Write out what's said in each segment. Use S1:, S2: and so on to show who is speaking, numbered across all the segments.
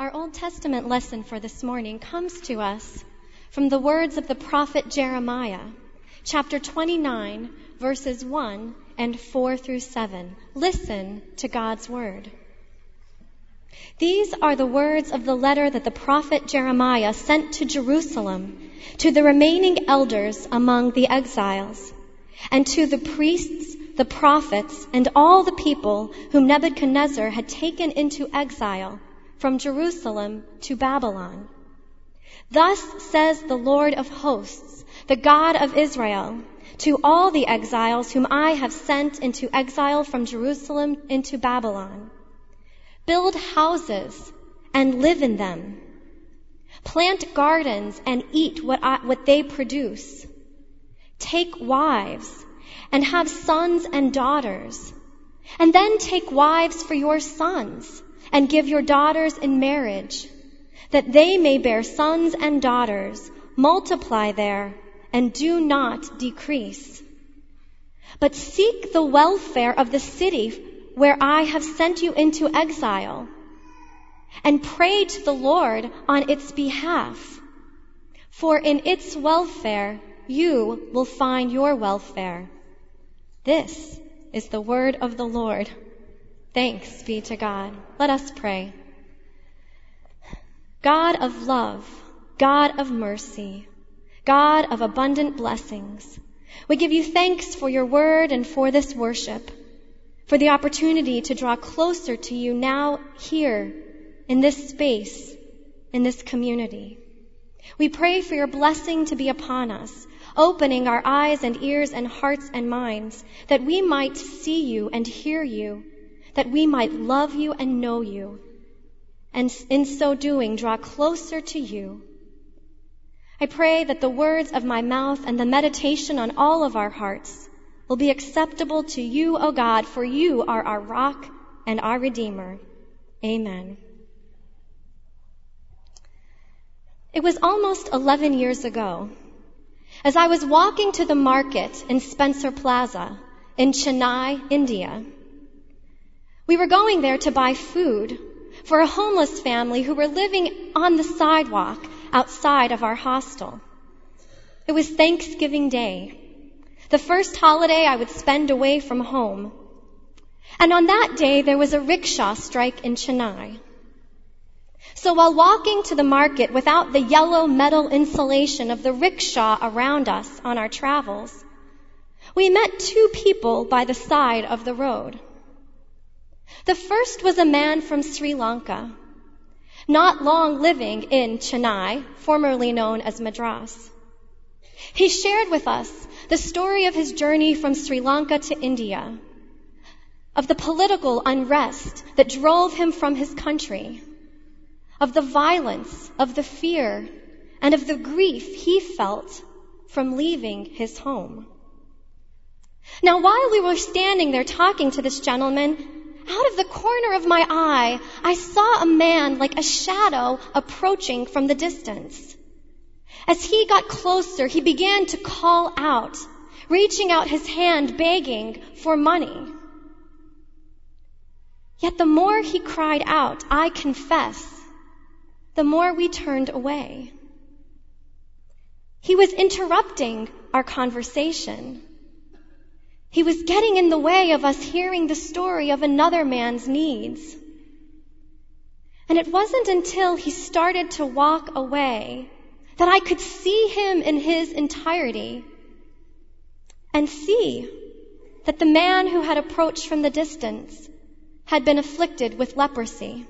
S1: Our Old Testament lesson for this morning comes to us from the words of the prophet Jeremiah, chapter 29, verses 1 and 4 through 7. Listen to God's word. These are the words of the letter that the prophet Jeremiah sent to Jerusalem, to the remaining elders among the exiles, and to the priests, the prophets, and all the people whom Nebuchadnezzar had taken into exile from Jerusalem to Babylon. Thus says the Lord of hosts, the God of Israel, to all the exiles whom I have sent into exile from Jerusalem into Babylon. Build houses and live in them. Plant gardens and eat what they produce. Take wives and have sons and daughters, and then take wives for your sons and give your daughters in marriage, that they may bear sons and daughters, multiply there, and do not decrease. But seek the welfare of the city where I have sent you into exile, and pray to the Lord on its behalf, for in its welfare you will find your welfare. This is the word of the Lord. Thanks be to God. Let us pray. God of love, God of mercy, God of abundant blessings, we give you thanks for your word and for this worship, for the opportunity to draw closer to you now here in this space, in this community. We pray for your blessing to be upon us, opening our eyes and ears and hearts and minds, that we might see you and hear you, that we might love you and know you, and in so doing draw closer to you. I pray that the words of my mouth and the meditation on all of our hearts will be acceptable to you, O God, for you are our rock and our Redeemer. Amen. It was almost 11 years ago, as I was walking to the market in Spencer Plaza in Chennai, India. We were going there to buy food for a homeless family who were living on the sidewalk outside of our hostel. It was Thanksgiving Day, the first holiday I would spend away from home. And on that day, there was a rickshaw strike in Chennai. So while walking to the market without the yellow metal insulation of the rickshaw around us on our travels, we met two people by the side of the road. The first was a man from Sri Lanka, not long living in Chennai, formerly known as Madras. He shared with us the story of his journey from Sri Lanka to India, of the political unrest that drove him from his country, of the violence, of the fear, and of the grief he felt from leaving his home. Now, while we were standing there talking to this gentleman, out of the corner of my eye, I saw a man like a shadow approaching from the distance. As he got closer, he began to call out, reaching out his hand, begging for money. Yet the more he cried out, I confess, the more we turned away. He was interrupting our conversation. He was getting in the way of us hearing the story of another man's needs. And it wasn't until he started to walk away that I could see him in his entirety and see that the man who had approached from the distance had been afflicted with leprosy.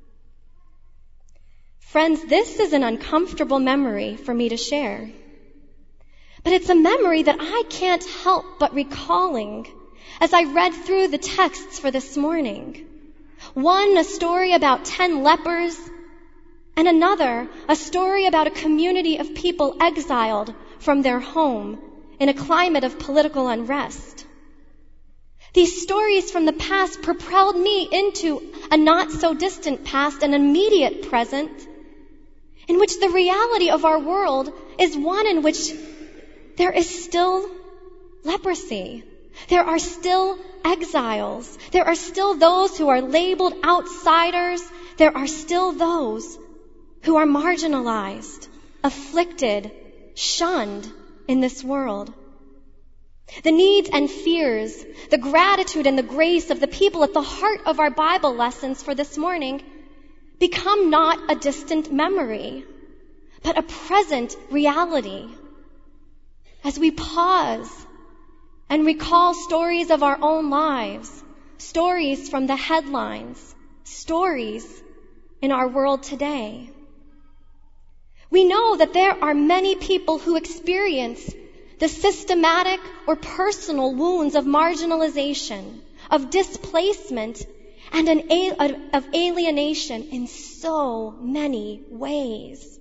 S1: Friends, this is an uncomfortable memory for me to share. But it's a memory that I can't help but recalling as I read through the texts for this morning. One, a story about 10 lepers, and another, a story about a community of people exiled from their home in a climate of political unrest. These stories from the past propelled me into a not-so-distant past, an immediate present, in which the reality of our world is one in which there is still leprosy, There are still exiles. There are still those who are labeled outsiders. There are still those who are marginalized, afflicted, shunned in this world. The needs and fears, the gratitude and the grace of the people at the heart of our Bible lessons for this morning become not a distant memory, but a present reality. As we pause and recall stories of our own lives, stories from the headlines, stories in our world today. We know that there are many people who experience the systematic or personal wounds of marginalization, of displacement, and of alienation in so many ways.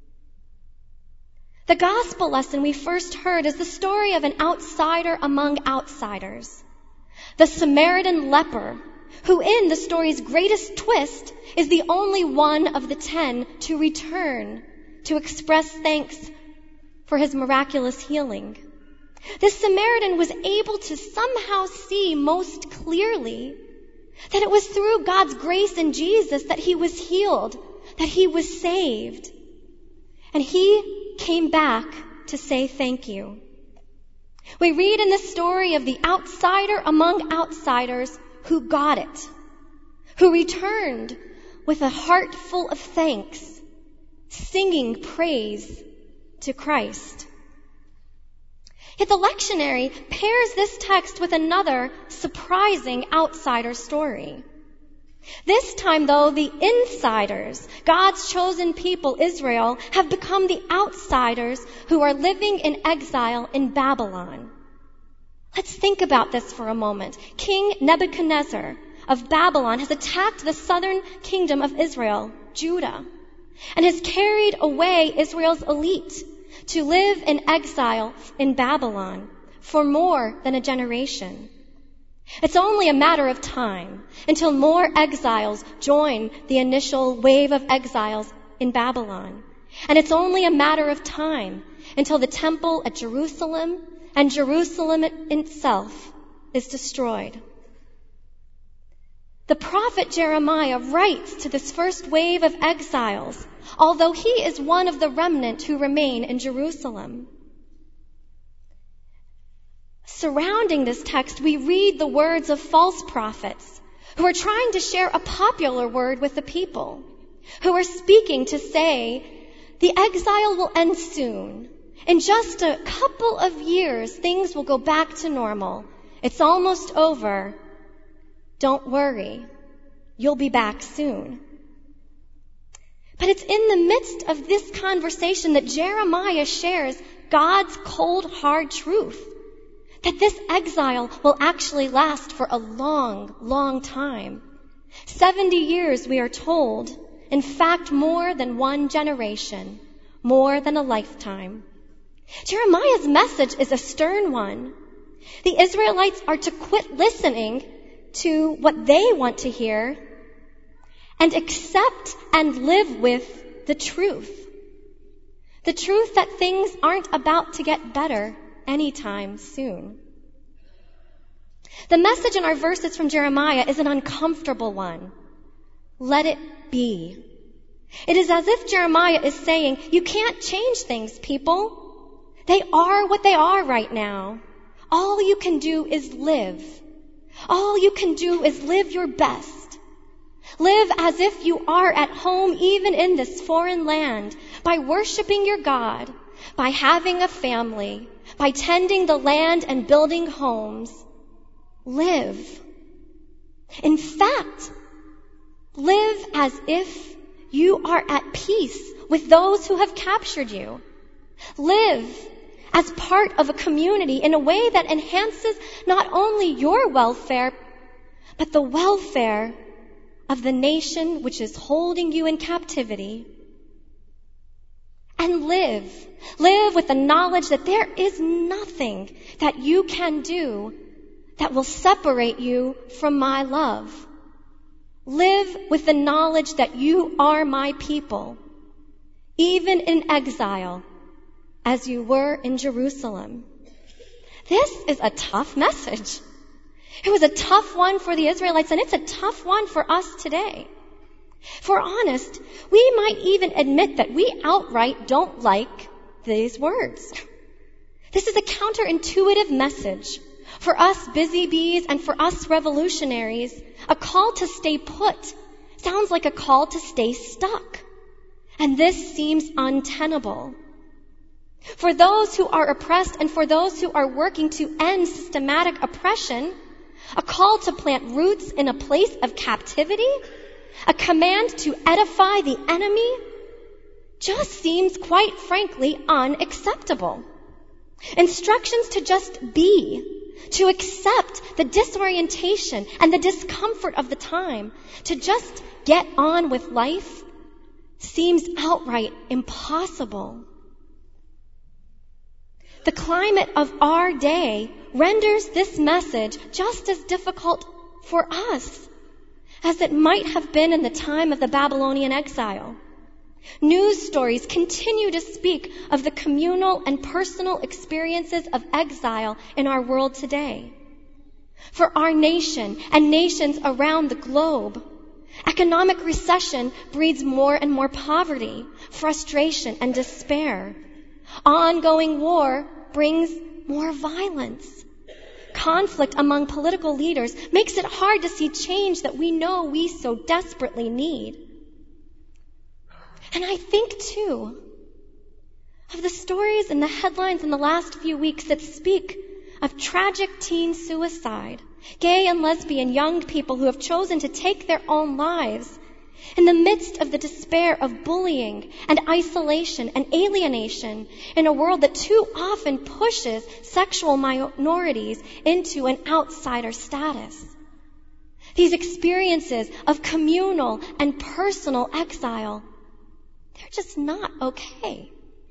S1: The gospel lesson we first heard is the story of an outsider among outsiders, the Samaritan leper, who in the story's greatest twist is the only one of the 10 to return to express thanks for his miraculous healing. This Samaritan was able to somehow see most clearly that it was through God's grace in Jesus that he was healed, that he was saved. And he came back to say thank you. We read in the story of the outsider among outsiders who got it, who returned with a heart full of thanks, singing praise to Christ. Yet the lectionary pairs this text with another surprising outsider story. This time, though, the insiders, God's chosen people, Israel, have become the outsiders who are living in exile in Babylon. Let's think about this for a moment. King Nebuchadnezzar of Babylon has attacked the southern kingdom of Israel, Judah, and has carried away Israel's elite to live in exile in Babylon for more than a generation. It's only a matter of time until more exiles join the initial wave of exiles in Babylon. And it's only a matter of time until the temple at Jerusalem and Jerusalem itself is destroyed. The prophet Jeremiah writes to this first wave of exiles, although he is one of the remnant who remain in Jerusalem. Surrounding this text, we read the words of false prophets who are trying to share a popular word with the people, who are speaking to say, the exile will end soon. In just a couple of years, things will go back to normal. It's almost over. Don't worry. You'll be back soon. But it's in the midst of this conversation that Jeremiah shares God's cold, hard truth, that this exile will actually last for a long, long time. 70 years, we are told. In fact, more than one generation, more than a lifetime. Jeremiah's message is a stern one. The Israelites are to quit listening to what they want to hear and accept and live with the truth. The truth that things aren't about to get better anytime soon. The message in our verses from Jeremiah is an uncomfortable one. Let it be. It is as if Jeremiah is saying, you can't change things, people. They are what they are right now. All you can do is live. All you can do is live your best. Live as if you are at home even in this foreign land, by worshiping your God, by having a family, by tending the land and building homes. Live. In fact, live as if you are at peace with those who have captured you. Live as part of a community in a way that enhances not only your welfare, but the welfare of the nation which is holding you in captivity. And live with the knowledge that there is nothing that you can do that will separate you from my love. Live with the knowledge that you are my people, even in exile, as you were in Jerusalem. This is a tough message. It was a tough one for the Israelites, and it's a tough one for us today. If we're honest, we might even admit that we outright don't like these words. This is a counterintuitive message. For us busy bees and for us revolutionaries, a call to stay put sounds like a call to stay stuck. And this seems untenable. For those who are oppressed and for those who are working to end systematic oppression, a call to plant roots in a place of captivity, a command to edify the enemy, just seems quite frankly unacceptable. Instructions to just be, to accept the disorientation and the discomfort of the time, to just get on with life, seems outright impossible. The climate of our day renders this message just as difficult for us as it might have been in the time of the Babylonian exile. News stories continue to speak of the communal and personal experiences of exile in our world today. For our nation and nations around the globe, economic recession breeds more and more poverty, frustration, and despair. Ongoing war brings more violence. Conflict among political leaders makes it hard to see change that we know we so desperately need. And I think, too, of the stories and the headlines in the last few weeks that speak of tragic teen suicide, gay and lesbian young people who have chosen to take their own lives in the midst of the despair of bullying and isolation and alienation in a world that too often pushes sexual minorities into an outsider status. These experiences of communal and personal exile, they're just not okay.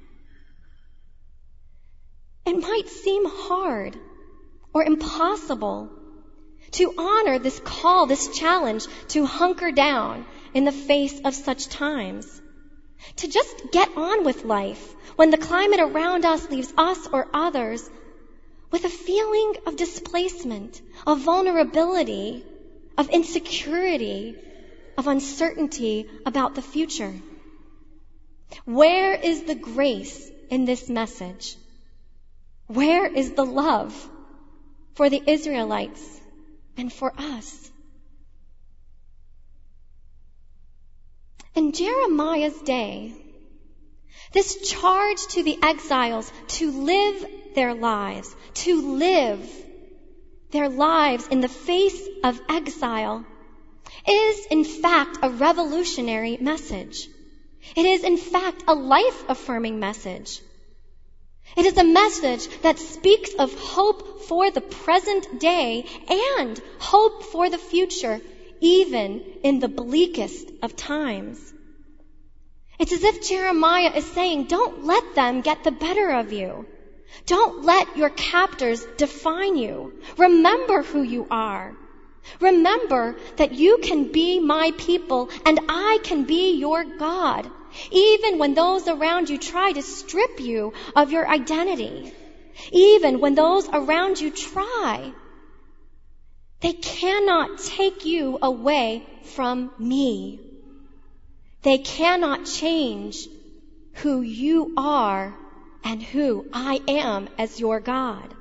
S1: It might seem hard or impossible to honor this call, this challenge to hunker down in the face of such times. To just get on with life when the climate around us leaves us or others with a feeling of displacement, of vulnerability, of insecurity, of uncertainty about the future. Where is the grace in this message? Where is the love for the Israelites and for us? In Jeremiah's day, this charge to the exiles to live their lives in the face of exile, is in fact a revolutionary message. It is in fact a life-affirming message. It is a message that speaks of hope for the present day and hope for the future, even in the bleakest of times. It's as if Jeremiah is saying, don't let them get the better of you. Don't let your captors define you. Remember who you are. Remember that you can be my people and I can be your God, even when those around you try to strip you of your identity. Even when those around you try, they cannot take you away from me. They cannot change who you are and who I am as your God.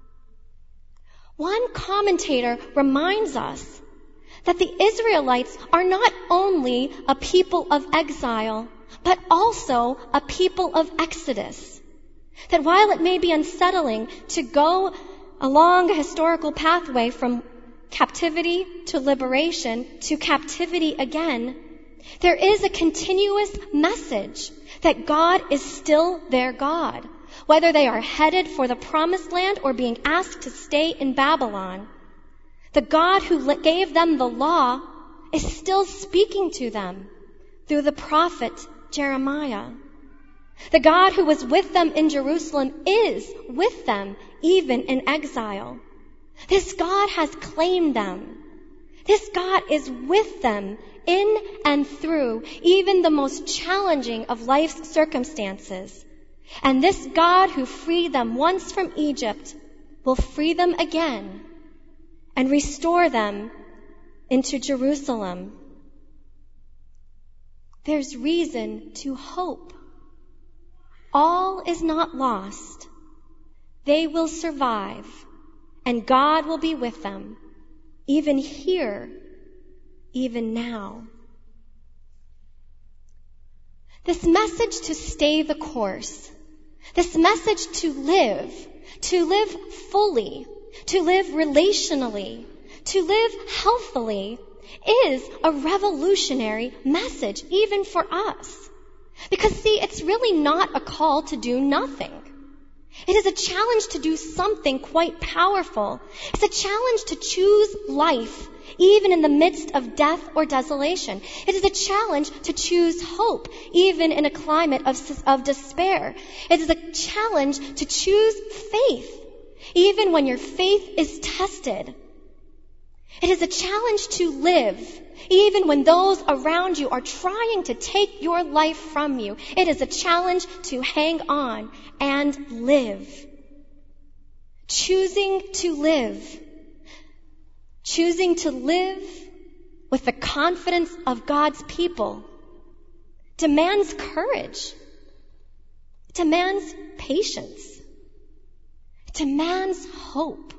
S1: One commentator reminds us that the Israelites are not only a people of exile, but also a people of exodus. That while it may be unsettling to go along a historical pathway from captivity to liberation to captivity again, there is a continuous message that God is still their God, whether they are headed for the promised land or being asked to stay in Babylon. The God who gave them the law is still speaking to them through the prophet Jeremiah. The God who was with them in Jerusalem is with them even in exile. This God has claimed them. This God is with them in and through even the most challenging of life's circumstances. And this God who freed them once from Egypt will free them again and restore them into Jerusalem. There's reason to hope. All is not lost. They will survive, and God will be with them, even here, even now. This message to stay the course, this message to live fully, to live relationally, to live healthily, is a revolutionary message, even for us. Because see, it's really not a call to do nothing. It is a challenge to do something quite powerful. It's a challenge to choose life, even in the midst of death or desolation. It is a challenge to choose hope, even in a climate of despair. It is a challenge to choose faith, even when your faith is tested. It is a challenge to live, even when those around you are trying to take your life from you. It is a challenge to hang on and live. Choosing to live. Choosing to live with the confidence of God's people demands courage. It demands patience. It demands hope.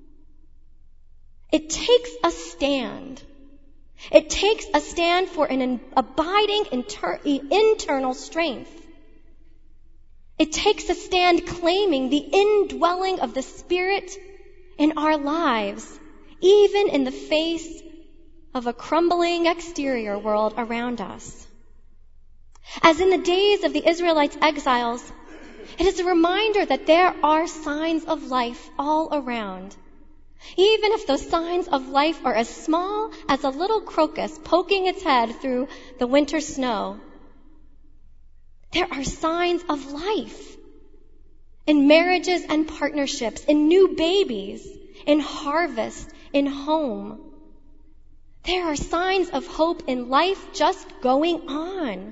S1: It takes a stand. It takes a stand for an abiding internal strength. It takes a stand claiming the indwelling of the Spirit in our lives, even in the face of a crumbling exterior world around us. As in the days of the Israelites' exiles, it is a reminder that there are signs of life all around. Even if those signs of life are as small as a little crocus poking its head through the winter snow, there are signs of life in marriages and partnerships, in new babies, in harvest, in home. There are signs of hope in life just going on.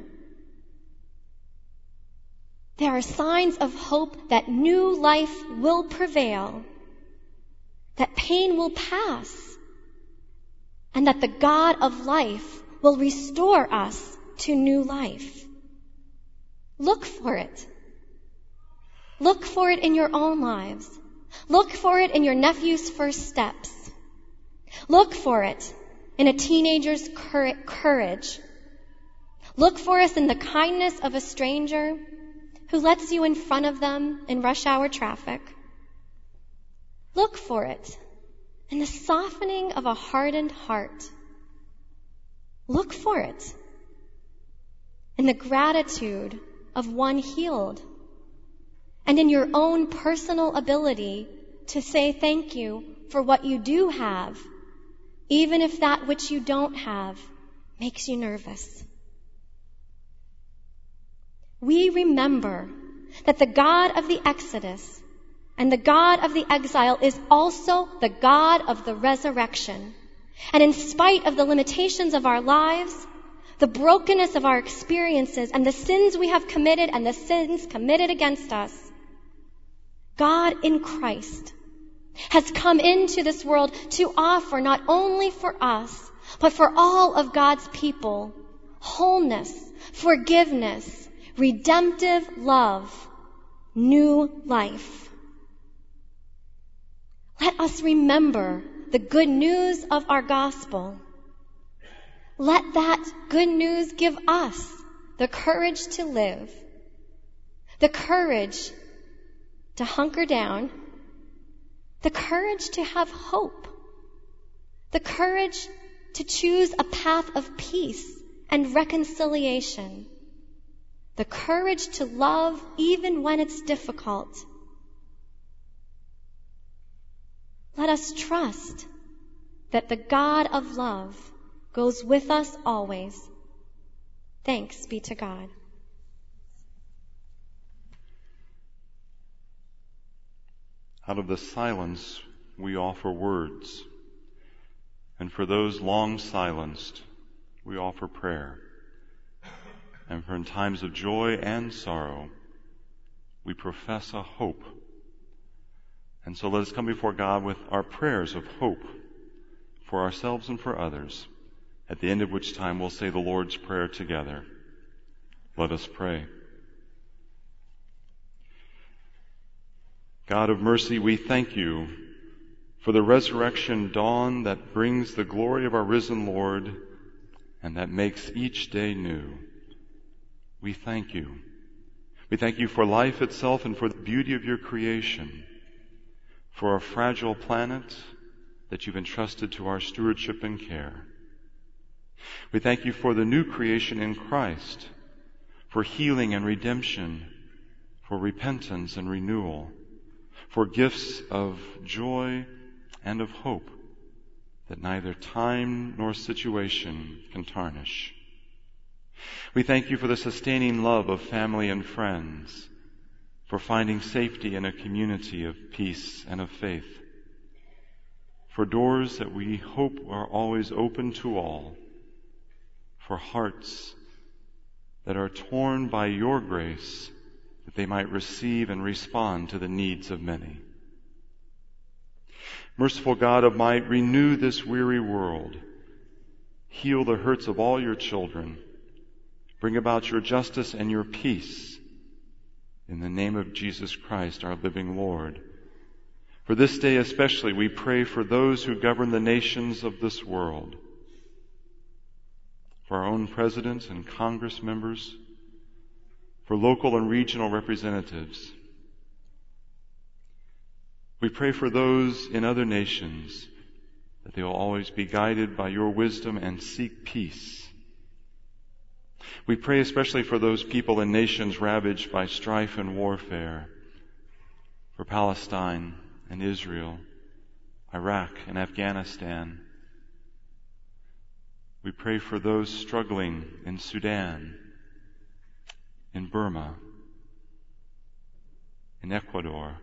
S1: There are signs of hope that new life will prevail, that pain will pass, and that the God of life will restore us to new life. Look for it. Look for it in your own lives. Look for it in your nephew's first steps. Look for it in a teenager's courage. Look for it in the kindness of a stranger who lets you in front of them in rush hour traffic. Look for it in the softening of a hardened heart. Look for it in the gratitude of one healed, and in your own personal ability to say thank you for what you do have, even if that which you don't have makes you nervous. We remember that the God of the Exodus and the God of the exile is also the God of the resurrection. And in spite of the limitations of our lives, the brokenness of our experiences, and the sins we have committed and the sins committed against us, God in Christ has come into this world to offer not only for us, but for all of God's people, wholeness, forgiveness, redemptive love, new life. Let us remember the good news of our gospel. Let that good news give us the courage to live, the courage to hunker down, the courage to have hope, the courage to choose a path of peace and reconciliation, the courage to love even when it's difficult. Let us trust that the God of love goes with us always. Thanks be to God.
S2: Out of the silence, we offer words. And for those long silenced, we offer prayer. And for in times of joy and sorrow, we profess a hope. And so let us come before God with our prayers of hope for ourselves and for others, at the end of which time we'll say the Lord's Prayer together. Let us pray. God of mercy, we thank you for the resurrection dawn that brings the glory of our risen Lord and that makes each day new. We thank you. We thank you for life itself and for the beauty of your creation, for a fragile planet that you've entrusted to our stewardship and care. We thank you for the new creation in Christ, for healing and redemption, for repentance and renewal, for gifts of joy and of hope that neither time nor situation can tarnish. We thank you for the sustaining love of family and friends, for finding safety in a community of peace and of faith, for doors that we hope are always open to all, for hearts that are torn by your grace that they might receive and respond to the needs of many. Merciful God of might, renew this weary world. Heal the hurts of all your children. Bring about your justice and your peace. In the name of Jesus Christ, our living Lord. For this day especially, we pray for those who govern the nations of this world, for our own presidents and Congress members, for local and regional representatives. We pray for those in other nations, that they will always be guided by your wisdom and seek peace. We pray especially for those people in nations ravaged by strife and warfare, for Palestine and Israel, Iraq and Afghanistan. We pray for those struggling in Sudan, in Burma, in Ecuador,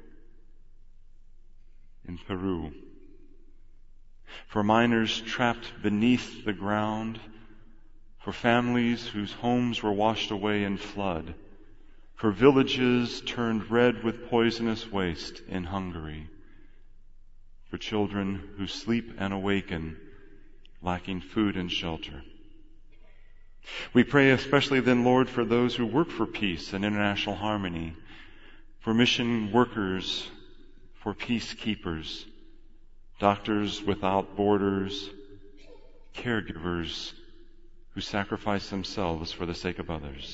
S2: in Peru, for miners trapped beneath the ground, for families whose homes were washed away in flood, for villages turned red with poisonous waste in Hungary, for children who sleep and awaken lacking food and shelter. We pray especially then, Lord, for those who work for peace and international harmony, for mission workers, for peacekeepers, doctors without borders, caregivers who sacrifice themselves for the sake of others.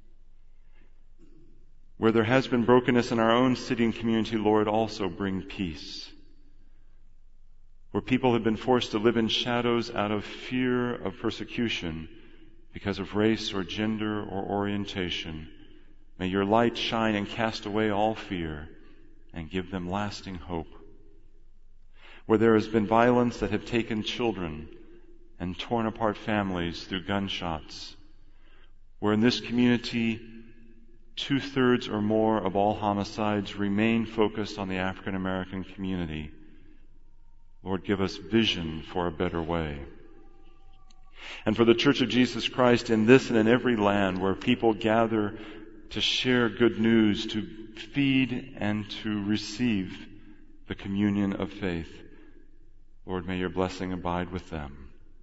S2: Where there has been brokenness in our own city and community, Lord, also bring peace. Where people have been forced to live in shadows out of fear of persecution because of race or gender or orientation, may your light shine and cast away all fear and give them lasting hope. Where there has been violence that have taken children and torn apart families through gunshots, where in this community 2/3 or more of all homicides remain focused on the African American community, Lord, give us vision for a better way. And for the Church of Jesus Christ in this and in every land where people gather to share good news, to feed and to receive the communion of faith, Lord, may your blessing abide with them.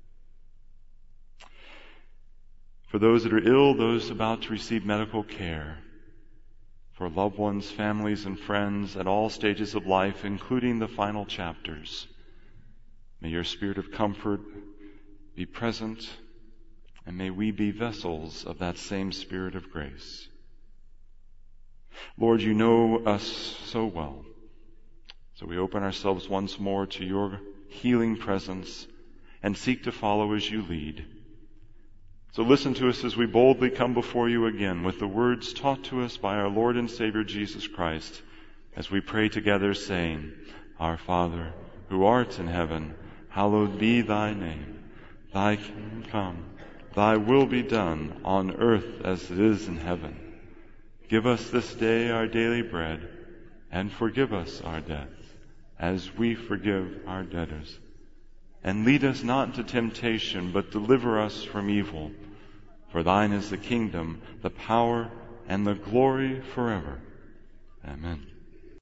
S2: For those that are ill, those about to receive medical care, for loved ones, families, and friends at all stages of life, including the final chapters, may your spirit of comfort be present, and may we be vessels of that same spirit of grace. Lord, you know us so well, so we open ourselves once more to your healing presence and seek to follow as you lead. So listen to us as we boldly come before you again with the words taught to us by our Lord and Savior Jesus Christ, as we pray together, saying, Our Father, who art in heaven, hallowed be thy name. Thy kingdom come, thy will be done on earth as it is in heaven. Give us this day our daily bread, and forgive us our debts, as we forgive our debtors. And lead us not into temptation, but deliver us from evil. For thine is the kingdom, the power, and the glory forever. Amen.